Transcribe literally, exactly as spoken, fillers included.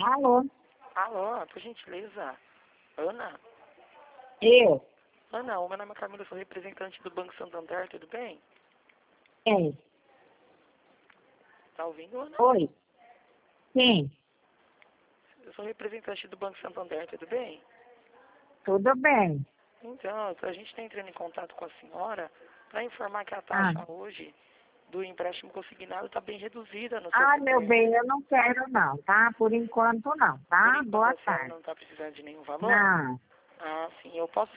Alô? Alô, por gentileza. Ana? Eu? Ana, o meu nome é Camila, eu sou representante do Banco Santander, tudo bem? Quem? Tá ouvindo, Ana? Oi? Quem? Eu sou representante do Banco Santander, tudo bem? Tudo bem. Então, a gente está entrando em contato com a senhora para informar que a Ah. taxa hoje do empréstimo consignado está bem reduzida no seu Ah, meu cartão. bem, eu não quero não, tá? Por enquanto não, Por tá? enquanto Boa a senhora tarde. não está precisando de nenhum valor? Não. Ah, sim. Eu posso